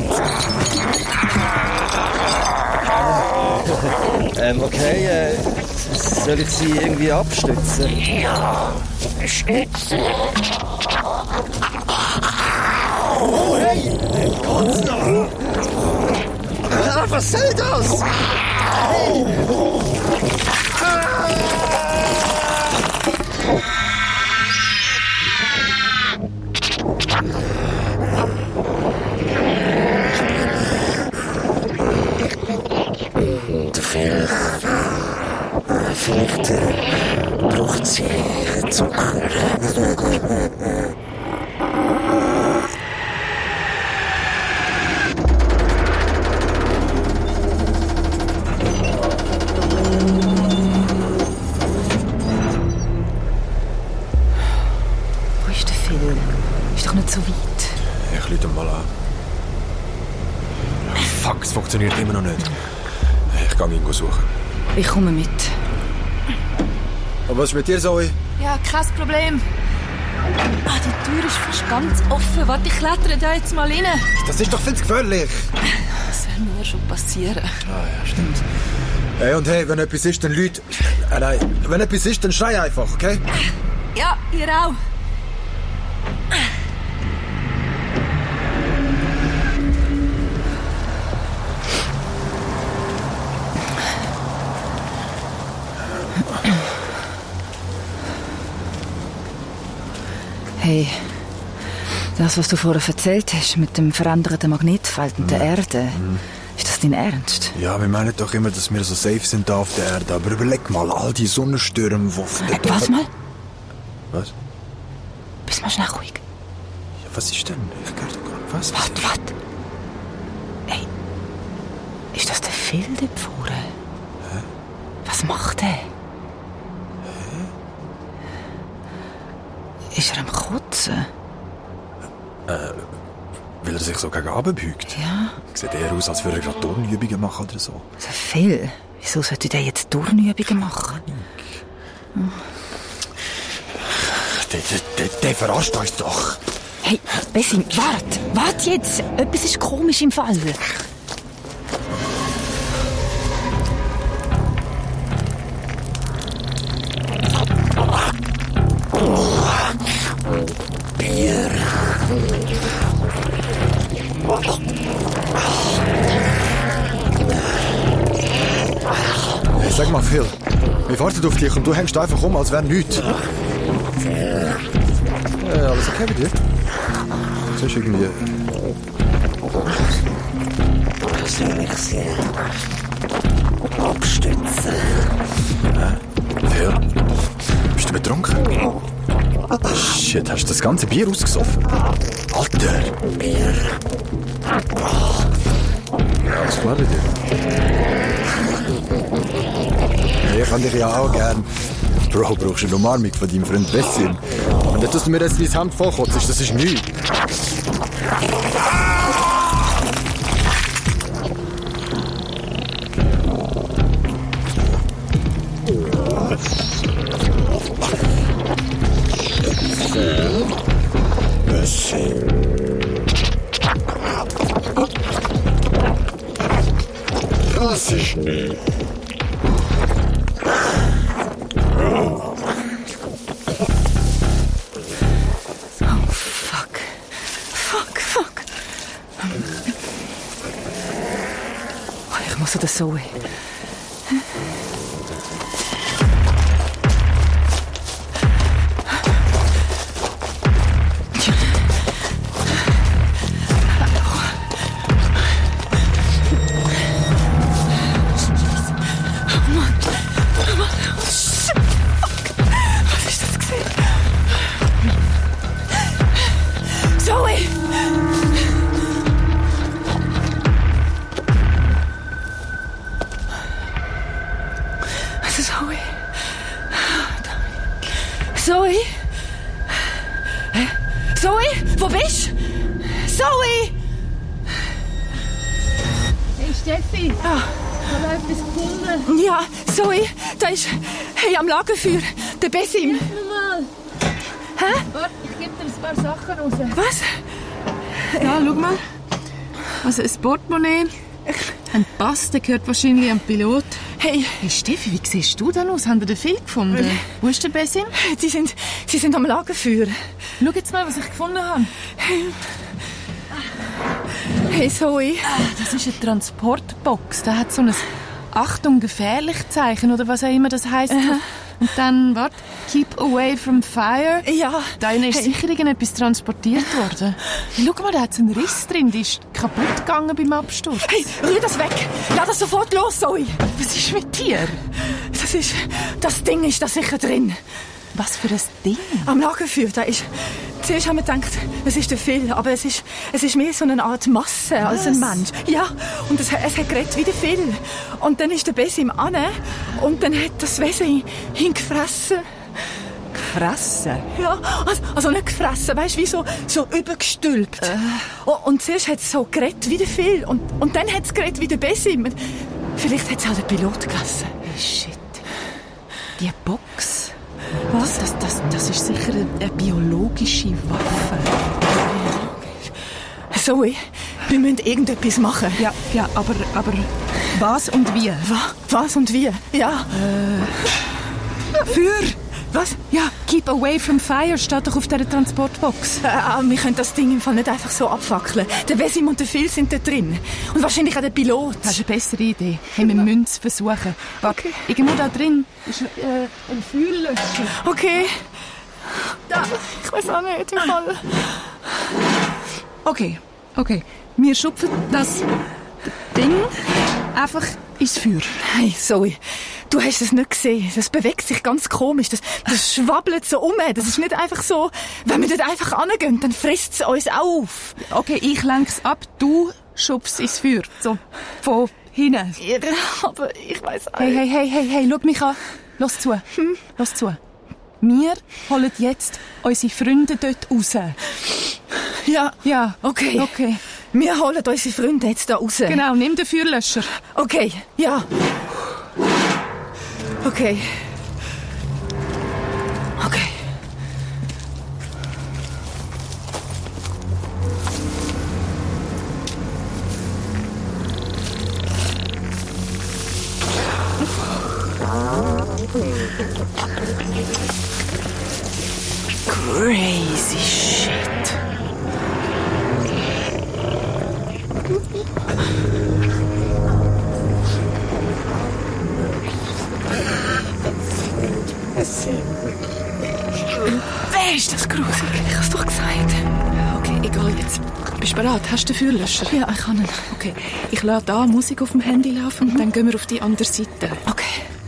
ähm, okay, äh, soll ich Sie irgendwie abstützen? Ja, stützen. Oh, hey, ganz nah. Ah, was soll das? Hey. Phil, vielleicht äh, braucht sie Zucker. Wo ist der Phil? Ist doch nicht so weit. Ich rufe ihn mal an. Fuck, es funktioniert immer noch nicht. Ich gehe ihn suchen. Ich komme mit. Und was ist mit dir, Zoe? Ja, kein Problem. Ah, die Tür ist fast ganz offen. Warte, ich klettere da jetzt mal rein. Das ist doch viel zu gefährlich. Das soll mir schon passieren. Ah ja, stimmt. Hey, und hey, wenn etwas ist, dann Leute. Äh, nein, wenn etwas ist, dann schrei einfach, okay? Ja, ihr auch. Hey, das, was du vorher erzählt hast, mit dem veränderten Magnetfeld und der Mhm. Erde, Mhm. ist das dein Ernst? Ja, wir meinen doch immer, dass wir so safe sind da auf der Erde. Aber überleg mal, all die Sonnenstürme, wo... Hey, was mal? Was? Bist mal schnell ruhig. Ja, was ist denn? Ich höre doch gerade. Was? Warte, warte. Hey, ist das der Phil dort vorne? Hä? Was macht er? Ist er am Kotzen? Äh, weil er sich so gegen Abend beugt? Ja. Sieht eher aus, als würde er gerade Turnübungen machen oder so. Der Phil? Wieso sollte der jetzt Turnübungen machen? Hm. Der, der, der, der verarscht uns doch. Hey, Bessim, warte! Warte jetzt! Etwas ist komisch im Fall. Bier. Hey, sag mal, Phil. Wir warten auf dich und du hängst einfach um, als wäre nichts. Ja, alles okay bei dir? Das ist irgendwie... Soll ich sie abstützen? Hä? Ja. Bist du betrunken? Shit, hast du das ganze Bier ausgesoffen? Alter! Bier. Was war bei dir? Ich kann dich ja auch gern. Bro, brauchst du eine Umarmung von deinem Freund Bessim. Und nicht, dass du mir jetzt dein Hemd vollkotzt, das ist nichts. Das ist nicht. Oder Zoe. Zoe? Hä? Zoe? Wo bist du? Zoe! Hey Steffi, ah. ich habe etwas gefunden. Ja, Zoe, da ist hey, am Lagerfeuer der Bessim. Hilf mir mal. Hä? Warte, ich gebe dir ein paar Sachen raus. Was? Ja, schau mal. Also ein Portemonnaie, ein Pass, der gehört wahrscheinlich am Pilot. Hey. Hey Steffi, wie siehst du denn aus? Haben die den viel gefunden? Wo ist der Bessim? Sie sind, sie sind am Lagerfeuer. Schau jetzt mal, was ich gefunden habe. Hey Zoe. Das ist eine Transportbox. Da hat so ein Achtung gefährlich Zeichen oder was auch immer das heisst. Aha. Und dann, warte, keep away from fire. Ja. Da ist hey. sicher irgendetwas transportiert worden. Schau mal, da hat einen Riss drin. Die ist kaputt gegangen beim Absturz. Hey, rühr das weg. Lass das sofort los, Zoe. Was ist mit dir? Das ist... Das Ding ist da sicher drin. Was für ein Ding? Am Lagerfeuer, da ist... Zuerst haben wir gedacht, es ist der Phil, aber es ist, es ist mehr so eine Art Masse Was? als ein Mensch. Ja, und es, es hat geredet wie der Phil. Und dann ist der Bessim an und dann hat das Wesen ihn, ihn gefressen. Gefressen? Ja, also, also nicht gefressen, weißt du, wie so, so übergestülpt. Äh. Oh, und zuerst hat es so geredet wie der Phil und, und dann hat es geredet wie der Bessim. Vielleicht hat es auch der Pilot gegessen. Shit. Die Box... Was? Das, das, das ist sicher eine, eine biologische Waffe. Zoe, wir müssen irgendetwas machen. Ja, ja, aber, aber was und wie? Was, was und wie? Ja. Äh. Für? Was? Ja, keep away from fire steht doch auf dieser Transportbox. Äh, wir können das Ding im Fall nicht einfach so abfackeln. Der Bessim und der Phil sind da drin. Und wahrscheinlich auch der Pilot. Das ist eine bessere Idee. Hey, wir müssen es versuchen. Okay. Irgendwo da drin ist äh, ein Feuerlöscher. Okay. Da. Ich weiß auch nicht, im Fall. Okay, okay. Wir schupfen das Ding einfach ins Feuer. Hey, Zoe. Du hast es nicht gesehen. Das bewegt sich ganz komisch. Das, das schwabbelt so um. Das ist nicht einfach so, wenn wir dort einfach angehen, dann frisst es uns auf. Okay, ich lenk's ab. Du schubst ins Feuer. So, von hinten. Ja, aber ich weiss auch Hey, hey, hey, hey, hey, schau mich an. Lass zu. Hm? Lass zu. Wir holen jetzt unsere Freunde dort raus. Ja. Ja. Okay. Okay. Wir holen unsere Freunde jetzt da raus. Genau, nimm den Feuerlöscher. Okay, ja. Okay. Okay. Crazy shit. Wer ist das gruselig? Ich hab's doch gesagt. Okay, egal jetzt. Bist du bereit? Hast du den Feuerlöscher? Ja, ich kann ihn. Okay, ich lasse da Musik auf dem Handy laufen und dann gehen wir auf die andere Seite. Okay.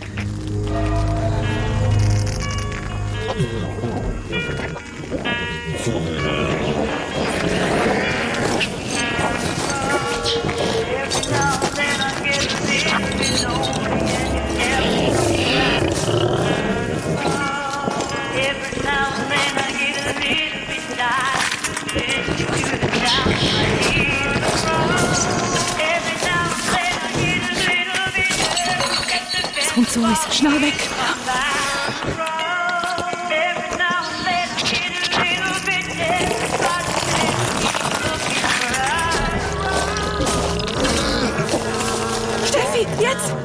Es kommt so alles. Schnell weg. Steffi, jetzt!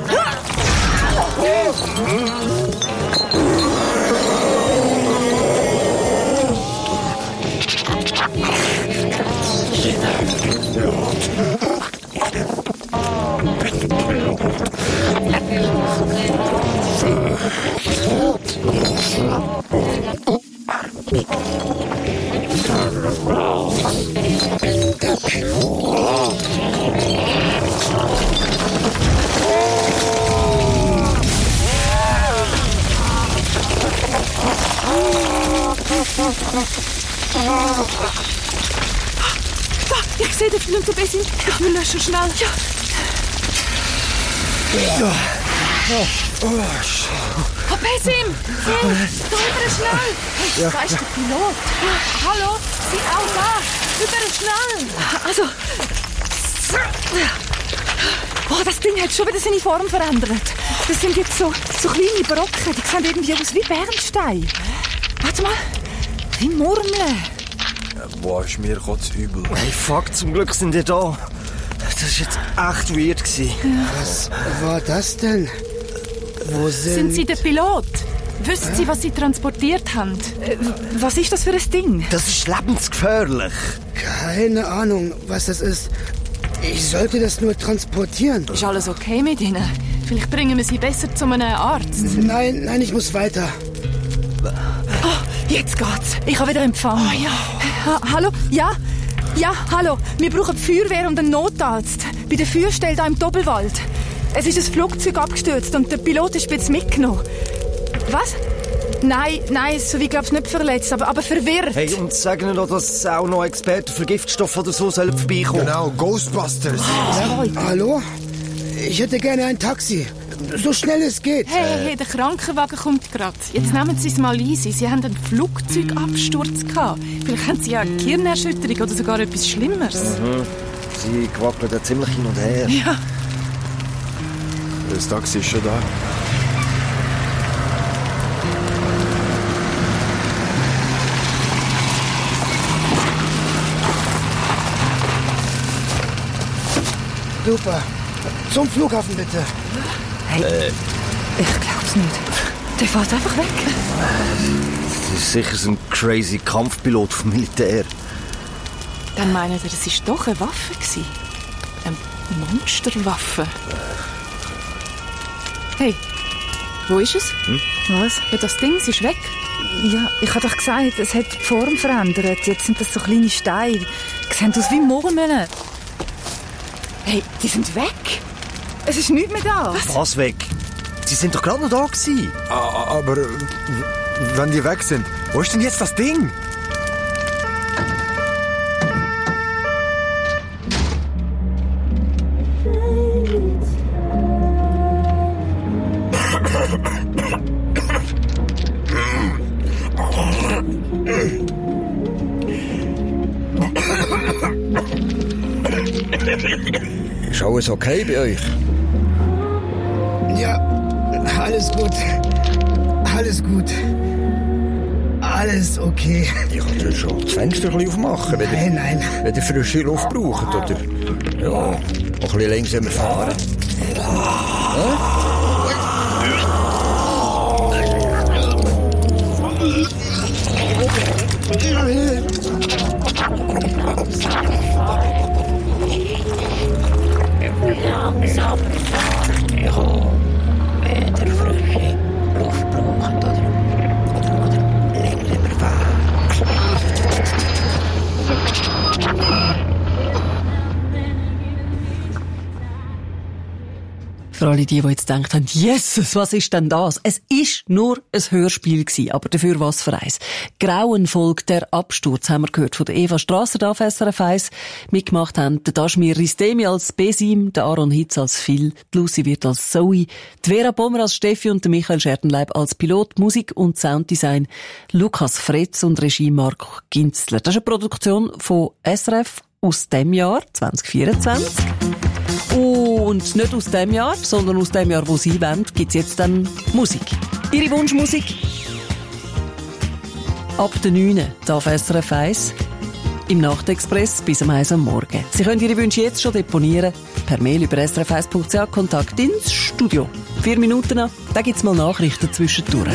Da, ich sehe den Film und der Besim. Ich will löschen, schnell. Ja. Ja. Oh, oh Besim! Phil, da rüber schnell! Hey, Ja. da ist der Pilot. Hallo, sind auch da! Rüber schnell! Also... Oh, das Ding hat schon wieder seine Form verändert. Das sind jetzt so, so kleine Brocken. Die sehen irgendwie aus wie Bernstein. Warte mal. Wie Murmeln. Ja, boah, ist mir kotzübel. Hey, fuck, zum Glück sind die da. Das war jetzt echt weird gewesen. Was war das denn? Wo sind... Sind Sie der Pilot? Wissen Sie, was Sie transportiert haben? Äh, was ist das für ein Ding? Das ist lebensgefährlich. Keine Ahnung, was das ist. Ich sollte das nur transportieren. Ist alles okay mit Ihnen? Vielleicht bringen wir Sie besser zu einem Arzt. Nein, nein, ich muss weiter. Oh, jetzt geht's. Ich habe wieder Empfang. Oh, ja. Ha hallo? Ja? Ja, hallo. Wir brauchen die Feuerwehr und einen Notarzt. Bei der Feuerstelle hier im Doppelwald. Es ist ein Flugzeug abgestürzt und der Pilot ist jetzt mitgenommen. Was? Nein, nein, so wie glaube ich nicht verletzt, aber, aber verwirrt. Hey, und sagen wir noch, dass auch noch Experten für Giftstoffe oder so sollen vorbeikommen. Genau, Ghostbusters. Ja. Hallo? Ich hätte gerne ein Taxi. So schnell es geht. Hey, hey, hey, der Krankenwagen kommt gerade. Jetzt nehmen Sie es mal easy. Sie haben einen Flugzeugabsturz gehabt. Vielleicht haben Sie ja eine Gehirnerschütterung oder sogar etwas Schlimmeres. Mhm. Sie wackeln da ziemlich hin und her. Ja. Das Taxi ist schon da. Super. Zum Flughafen bitte. Hey, äh. ich glaub's nicht. Der fährt einfach weg. Das ist sicher so ein crazy Kampfpilot vom Militär. Dann meinen Sie, das war doch eine Waffe gewesen? Eine Monsterwaffe. Hey, wo ist es? Hm? Was? Ja, das Ding, es ist weg. Ja, ich habe doch gesagt, es hat die Form verändert. Jetzt sind das so kleine Steine. Die sehen aus wie Murmeln. Hey, die sind weg. Es ist nichts mehr da. Was, Was weg? Sie sind doch gerade noch da gewesen. Aber äh, wenn die weg sind, wo ist denn jetzt das Ding? Ist alles okay bei euch? Ja, alles gut. Alles gut. Alles okay. Ich kann ja schon das Fenster ein bisschen aufmachen, wenn Nein, nein. ihr, wenn ihr frische Luft braucht, oder? Ja, auch ein bisschen langsamer fahren. Ja? Langsam fahren. Ja, wenn ihr frische Luft braucht, oder, oder, oder langsamer fahren. Für alle die, die jetzt gedacht haben, Jesus, was ist denn das? Es ist nur ein Hörspiel gewesen, aber dafür was für eins. Grauenvoll, der Absturz, haben wir gehört von der Eva Strasser, da auf S R F eins. Mitgemacht haben der Dashmir Ristemi als Besim, der Aaron Hitz als Phil, die Lucy wird als Zoe, die Vera Bommer als Steffi und der Michael Schertenleib als Pilot, Musik und Sounddesign Lukas Fretz und Regie Marco Ginzler. Das ist eine Produktion von S R F aus dem Jahr zwanzig vierundzwanzig. Und nicht aus dem Jahr, sondern aus dem Jahr, wo Sie wollen, gibt es jetzt dann Musik. Ihre Wunschmusik? Ab der neun hier auf S R F eins. Im Nachtexpress bis um eins am Morgen. Sie können Ihre Wünsche jetzt schon deponieren. Per Mail über s r f eins punkt c h. Kontakt ins Studio. Vier Minuten noch, da gibt es mal Nachrichten zwischendurch.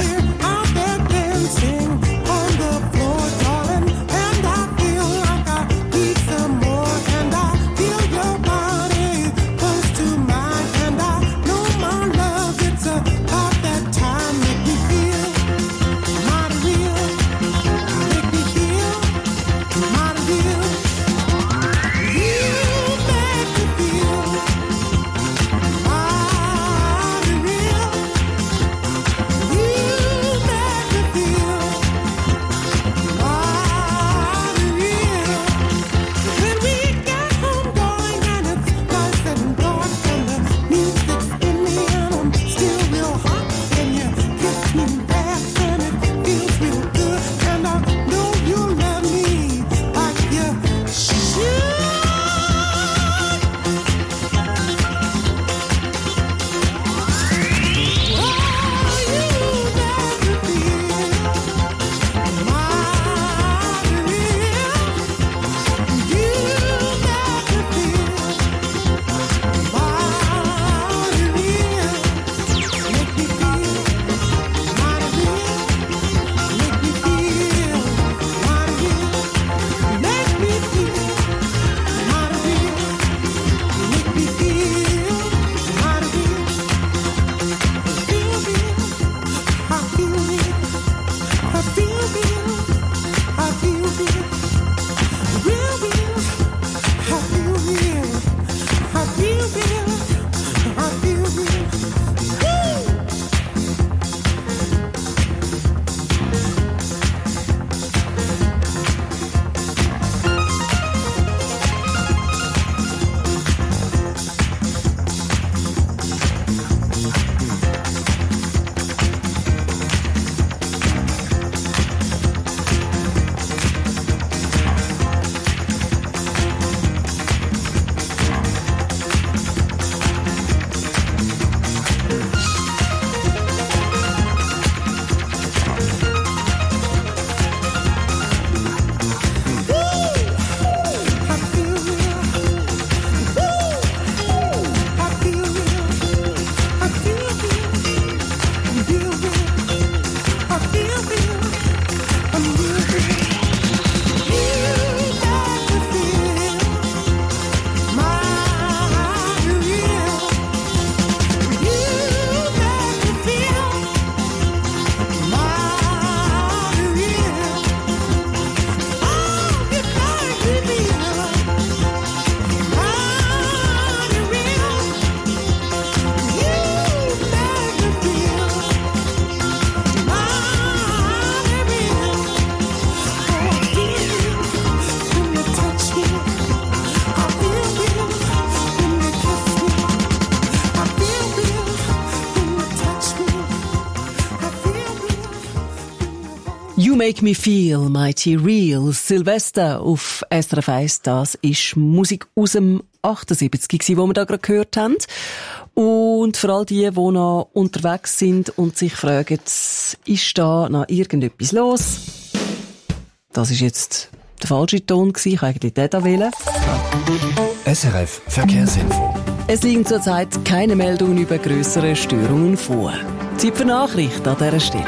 You Make Me Feel Mighty Real. Silvester auf S R F eins. Das ist Musik aus dem achtundsiebzig, die wir da gerade gehört haben. Und für all die, die noch unterwegs sind und sich fragen, ist da noch irgendetwas los? Das ist jetzt der falsche Ton gewesen. Ich kann eigentlich den da wählen. S R F Verkehrsinfo. Es liegen zurzeit keine Meldungen über grössere Störungen vor. Zeit für Nachrichten an dieser Stelle.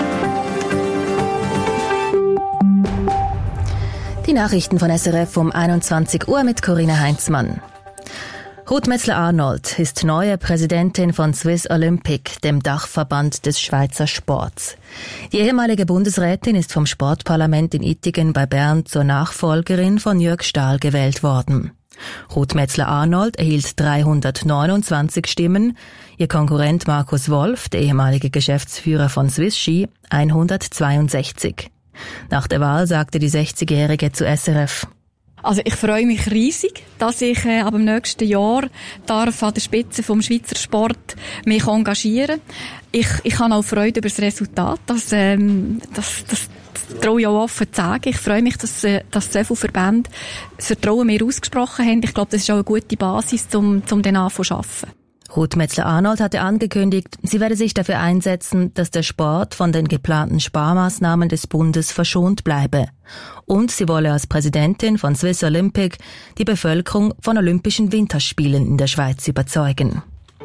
Die Nachrichten von S R F um einundzwanzig Uhr mit Corinna Heinzmann. Ruth Metzler-Arnold ist neue Präsidentin von Swiss Olympic, dem Dachverband des Schweizer Sports. Die ehemalige Bundesrätin ist vom Sportparlament in Ittigen bei Bern zur Nachfolgerin von Jörg Stahl gewählt worden. Ruth Metzler-Arnold erhielt dreihundertneunundzwanzig Stimmen, ihr Konkurrent Markus Wolf, der ehemalige Geschäftsführer von Swiss Ski, hundertzweiundsechzig. Nach der Wahl sagte die sechzigjährige zu S R F: Also ich freue mich riesig, dass ich äh, ab dem nächsten Jahr darf an der Spitze vom Schweizer Sport mich engagieren. Ich, ich habe auch Freude über das Resultat, dass, ähm, das, das, das traue ich auch offen zu sagen. Ich freue mich, dass, äh, dass so viele Verbände das Vertrauen mir ausgesprochen haben. Ich glaube, das ist auch eine gute Basis, um, um den anfangen zu arbeiten. Ruth Metzler-Arnold hatte angekündigt, sie werde sich dafür einsetzen, dass der Sport von den geplanten Sparmaßnahmen des Bundes verschont bleibe. Und sie wolle als Präsidentin von Swiss Olympic die Bevölkerung von Olympischen Winterspielen in der Schweiz überzeugen.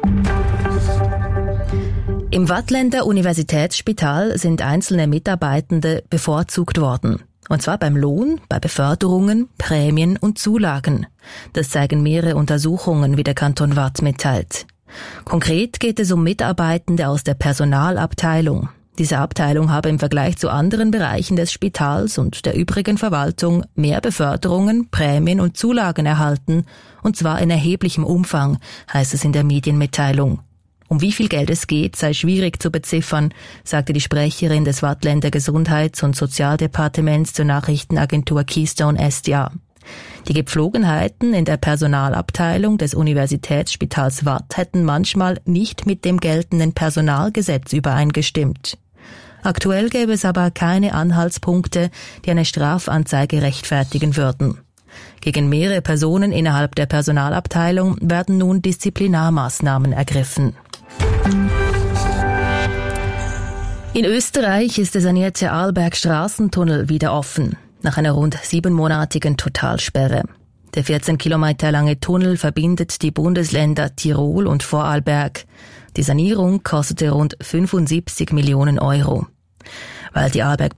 Im Waadtländer Universitätsspital sind einzelne Mitarbeitende bevorzugt worden. Und zwar beim Lohn, bei Beförderungen, Prämien und Zulagen. Das zeigen mehrere Untersuchungen, wie der Kanton Waadt mitteilt. Konkret geht es um Mitarbeitende aus der Personalabteilung. Diese Abteilung habe im Vergleich zu anderen Bereichen des Spitals und der übrigen Verwaltung mehr Beförderungen, Prämien und Zulagen erhalten, und zwar in erheblichem Umfang, heißt es in der Medienmitteilung. Um wie viel Geld es geht, sei schwierig zu beziffern, sagte die Sprecherin des Waadtländer Gesundheits- und Sozialdepartements zur Nachrichtenagentur Keystone S D A. Die Gepflogenheiten in der Personalabteilung des Universitätsspitals Waadt hätten manchmal nicht mit dem geltenden Personalgesetz übereingestimmt. Aktuell gäbe es aber keine Anhaltspunkte, die eine Strafanzeige rechtfertigen würden. Gegen mehrere Personen innerhalb der Personalabteilung werden nun Disziplinarmaßnahmen ergriffen. In Österreich ist der sanierte Arlberg-Straßentunnel wieder offen, nach einer rund siebenmonatigen Totalsperre. Der vierzehn Kilometer lange Tunnel verbindet die Bundesländer Tirol und Vorarlberg. Die Sanierung kostete rund fünfundsiebzig Millionen Euro. Weil die Arlberg